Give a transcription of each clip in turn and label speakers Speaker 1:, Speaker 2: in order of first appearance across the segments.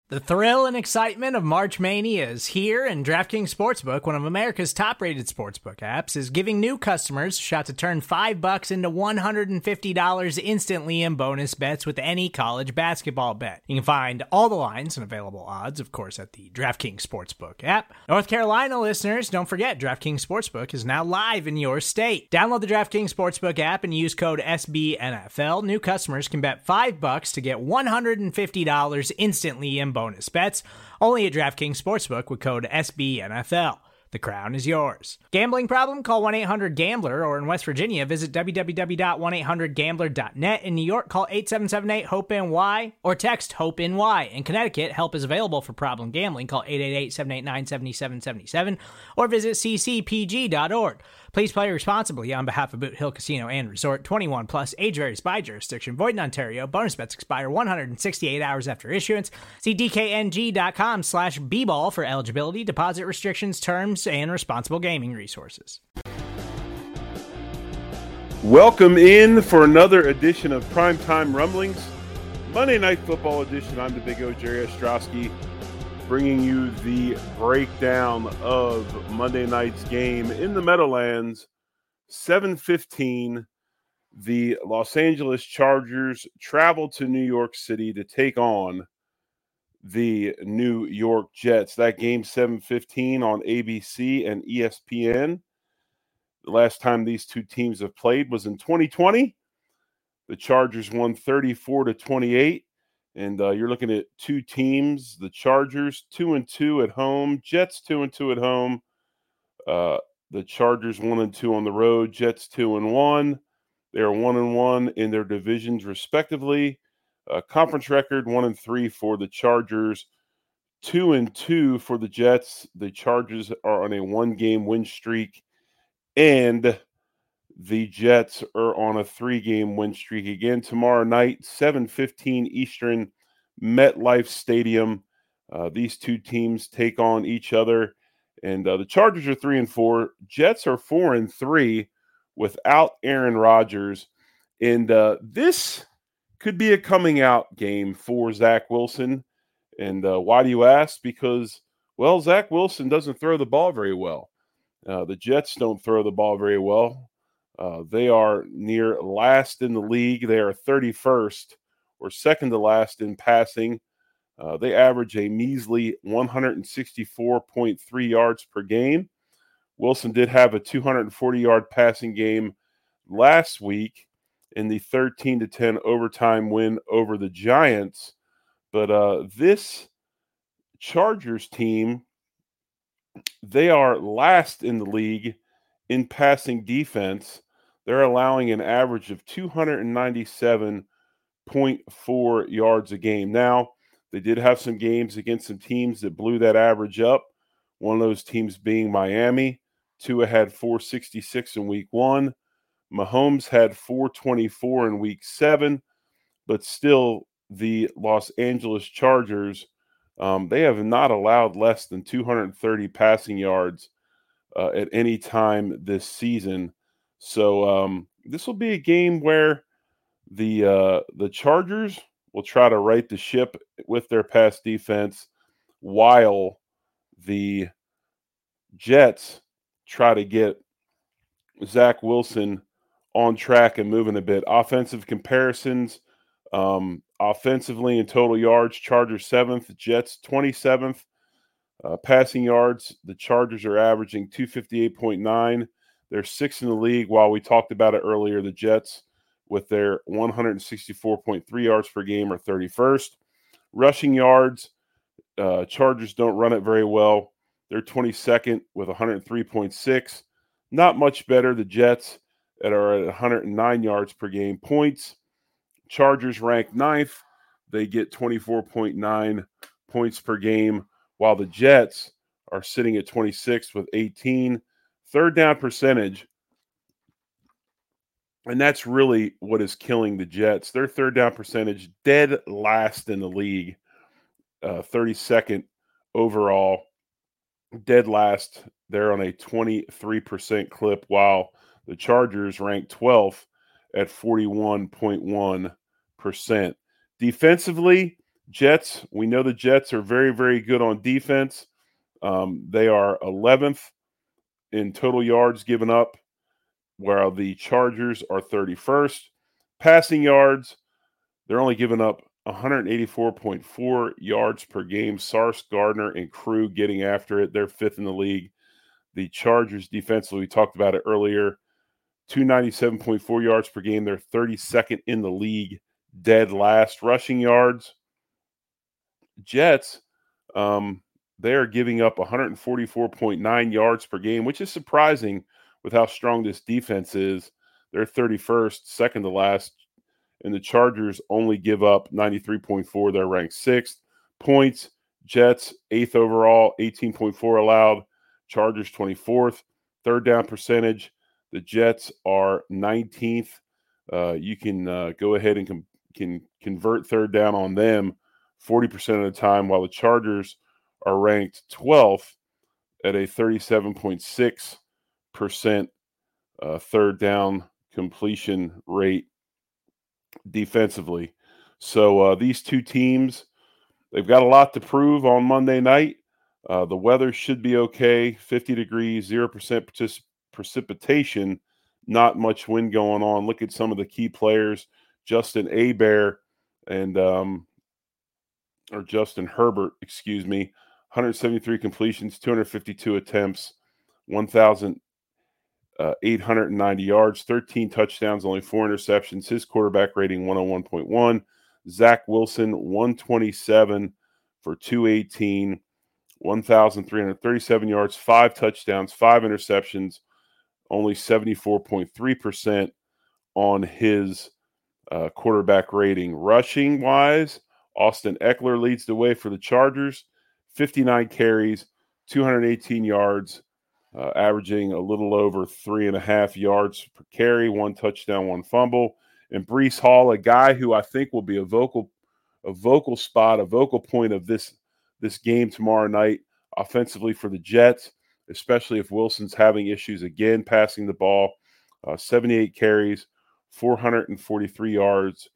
Speaker 1: The thrill and excitement of March Mania is here, and DraftKings Sportsbook, one of America's top-rated sportsbook apps, is giving new customers a shot to turn $5 into $150 instantly in bonus bets with any college basketball bet. You can find all the lines and available odds, of course, at the DraftKings Sportsbook app. North Carolina listeners, don't forget, DraftKings Sportsbook is now live in your state. Download the DraftKings Sportsbook app and use code SBNFL. New customers can bet $5 to get $150 instantly in bonus bets, only at DraftKings Sportsbook with code SBNFL. The crown is yours. Gambling problem? Call 1-800-GAMBLER, or in West Virginia, visit www.1800gambler.net. In New York, call 877-8-HOPE-NY or text HOPE-NY. In Connecticut, help is available for problem gambling. Call 888-789-7777 or visit ccpg.org. Please play responsibly on behalf of Boot Hill Casino and Resort. 21 plus, age varies by jurisdiction. Void in Ontario. Bonus bets expire 168 hours after issuance. See dkng.com/bball for eligibility, deposit restrictions, terms, and responsible gaming resources.
Speaker 2: Welcome in for another edition of Primetime Rumblings, Monday Night Football edition. I'm the Big O, Jerry Ostrowski, bringing you the breakdown of Monday night's game in the Meadowlands. 7:15, the Los Angeles Chargers travel to New York City to take on the New York Jets. That game, 7:15 on ABC and ESPN. The last time these two teams have played was in 2020. The Chargers won 34-28. And you're looking at two teams, the Chargers 2-2 at home, Jets 2-2 at home. The Chargers 1-2 on the road, Jets 2-1. They are 1-1 in their divisions respectively. Conference record 1-3 for the Chargers, 2-2 for the Jets. The Chargers are on a one-game win streak, and the Jets are on a three-game win streak. Again, tomorrow night, 7:15 Eastern, MetLife Stadium. These two teams take on each other, and the Chargers are 3-4. Jets are 4-3 without Aaron Rodgers. And this could be a coming-out game for Zach Wilson. And why do you ask? Because, well, Zach Wilson doesn't throw the ball very well. The Jets don't throw the ball very well. They are near last in the league. They are 31st or second to last in passing. They average a measly 164.3 yards per game. Wilson did have a 240-yard passing game last week in the 13-10 overtime win over the Giants. But this Chargers team, they are last in the league in passing defense. They're allowing an average of 297.4 yards a game. Now, they did have some games against some teams that blew that average up. One of those teams being Miami. Tua had 466 in week 1. Mahomes had 424 in week 7. But still, the Los Angeles Chargers, they have not allowed less than 230 passing yards at any time this season. So this will be a game where the Chargers will try to right the ship with their pass defense, while the Jets try to get Zach Wilson on track and moving a bit. Offensive comparisons, offensively in total yards, Chargers 7th, Jets 27th. Passing yards, the Chargers are averaging 258.9. They're 6th in the league. While we talked about it earlier, the Jets with their 164.3 yards per game are 31st. Rushing yards, Chargers don't run it very well. They're 22nd with 103.6. Not much better. The Jets that are at 109 yards per game. Points, Chargers rank 9th. They get 24.9 points per game, while the Jets are sitting at 26th with 18. Third down percentage, and that's really what is killing the Jets. Their third down percentage, dead last in the league, 32nd overall, dead last. They're on a 23% clip, while the Chargers rank 12th at 41.1%. Defensively, Jets, we know the Jets are very, very good on defense. They are 11th in total yards given up, while the Chargers are 31st. Passing yards, they're only giving up 184.4 yards per game. Sauce Gardner and crew getting after it. They're 5th in the league. The Chargers defensively, we talked about it earlier, 297.4 yards per game. They're 32nd in the league, dead last. Rushing yards, Jets, they are giving up 144.9 yards per game, which is surprising with how strong this defense is. They're 31st, second to last, and the Chargers only give up 93.4. They're ranked 6th. Points, Jets 8th overall, 18.4 allowed. Chargers 24th. Third down percentage, the Jets are 19th. You can go ahead and can convert third down on them 40% of the time, while the Chargers are ranked 12th at a 37.6% third down completion rate defensively. So these two teams, they've got a lot to prove on Monday night. The weather should be okay, 50 degrees, 0% precipitation, not much wind going on. Look at some of the key players, Justin Herbert, 173 completions, 252 attempts, 1,890 yards, 13 touchdowns, only 4 interceptions. His quarterback rating 101.1. Zach Wilson 127 for 218, 1,337 yards, 5 touchdowns, 5 interceptions, only 74.3% on his quarterback rating. Rushing wise, Austin Eckler leads the way for the Chargers, 59 carries, 218 yards, averaging a little over 3.5 yards per carry, 1 touchdown, 1 fumble. And Breece Hall, a guy who I think will be a vocal point of this game tomorrow night offensively for the Jets, especially if Wilson's having issues again passing the ball. 78 carries, 443 yards,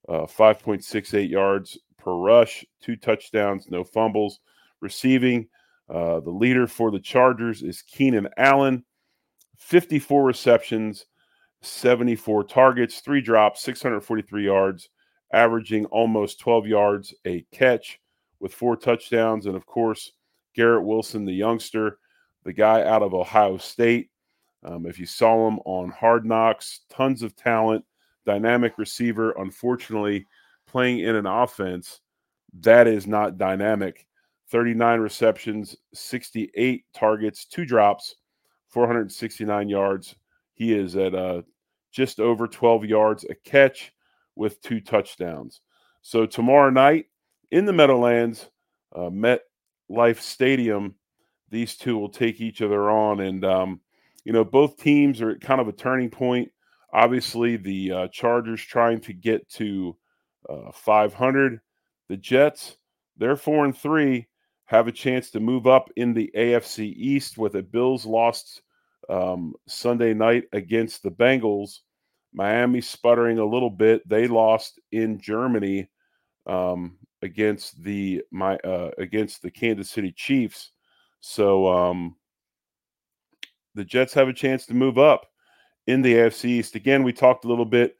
Speaker 2: 5.68 yards per rush, 2 touchdowns, no fumbles. Receiving, the leader for the Chargers is Keenan Allen, 54 receptions, 74 targets, 3 drops, 643 yards, averaging almost 12 yards a catch with 4 touchdowns. And, of course, Garrett Wilson, the youngster, the guy out of Ohio State. If you saw him on Hard Knocks, tons of talent, dynamic receiver. Unfortunately, playing in an offense that is not dynamic. 39 receptions, 68 targets, 2 drops, 469 yards. He is at just over 12 yards a catch with 2 touchdowns. So tomorrow night in the Meadowlands, MetLife Stadium, these two will take each other on. And, both teams are at kind of a turning point. Obviously, the Chargers trying to get to 500. The Jets, they're 4-3, have a chance to move up in the AFC East with a Bills lost Sunday night against the Bengals. Miami sputtering a little bit. They lost in Germany against the Kansas City Chiefs. So the Jets have a chance to move up in the AFC East. Again, we talked a little bit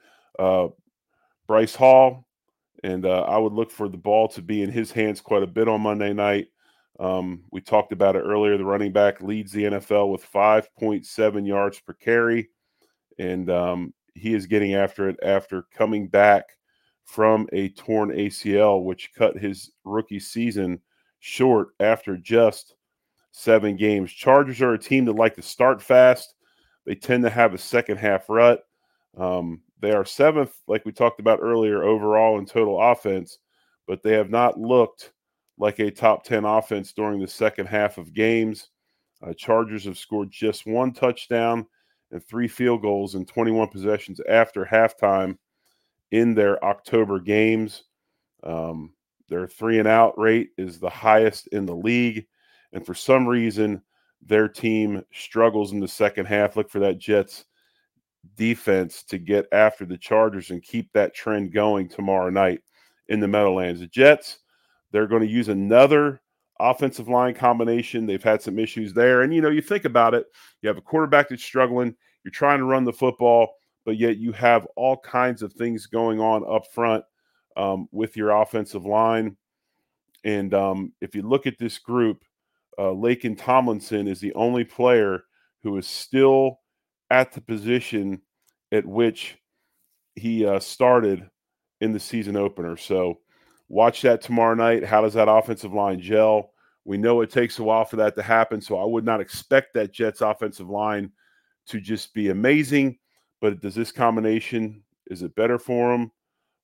Speaker 2: Bryce Hall, and I would look for the ball to be in his hands quite a bit on Monday night. We talked about it earlier. The running back leads the NFL with 5.7 yards per carry, and he is getting after it after coming back from a torn ACL, which cut his rookie season short after just 7 games. Chargers are a team that like to start fast. They tend to have a second-half rut. They are 7th, like we talked about earlier, overall in total offense, but they have not looked like a top 10 offense during the second half of games. Chargers have scored just 1 touchdown and 3 field goals in 21 possessions after halftime in their October games. Their 3-and-out rate is the highest in the league, and for some reason, their team struggles in the second half. Look for that Jets defense to get after the Chargers and keep that trend going tomorrow night in the Meadowlands. The Jets, They're going to use another offensive line combination. They've had some issues there. And, you think about it. You have a quarterback that's struggling. You're trying to run the football, but yet you have all kinds of things going on up front with your offensive line. And if you look at this group, Laken Tomlinson is the only player who is still at the position at which he started in the season opener. So watch that tomorrow night. How does that offensive line gel? We know it takes a while for that to happen, so I would not expect that Jets offensive line to just be amazing. But does this combination, is it better for them?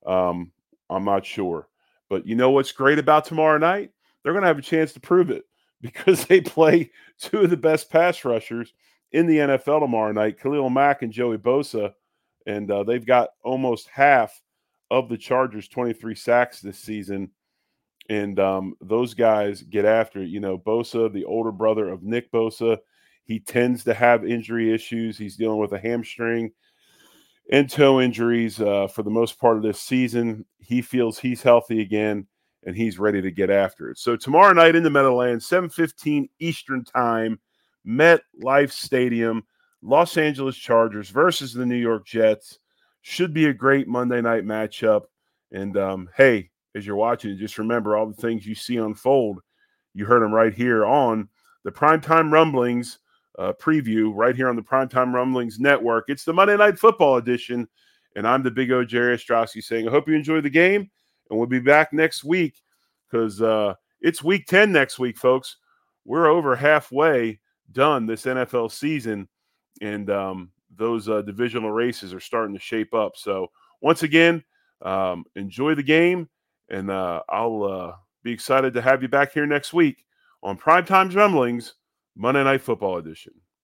Speaker 2: I'm not sure. But you know what's great about tomorrow night? They're going to have a chance to prove it because they play two of the best pass rushers in the NFL tomorrow night, Khalil Mack and Joey Bosa. And they've got almost half of the Chargers' 23 sacks this season. And those guys get after it. Bosa, the older brother of Nick Bosa, he tends to have injury issues. He's dealing with a hamstring and toe injuries for the most part of this season. He feels he's healthy again, and he's ready to get after it. So tomorrow night in the Meadowlands, 7:15 Eastern Time, MetLife Stadium, Los Angeles Chargers versus the New York Jets. Should be a great Monday night matchup. And, hey, as you're watching, just remember all the things you see unfold. You heard them right here on the Primetime Rumblings preview, right here on the Primetime Rumblings Network. It's the Monday Night Football edition, and I'm the Big O, Jerry Ostrowski, saying I hope you enjoy the game, and we'll be back next week because it's Week 10 next week, folks. We're over halfway done this NFL season, and those divisional races are starting to shape up. So once again, enjoy the game, and I'll be excited to have you back here next week on Primetime's Rumblings, Monday Night Football edition.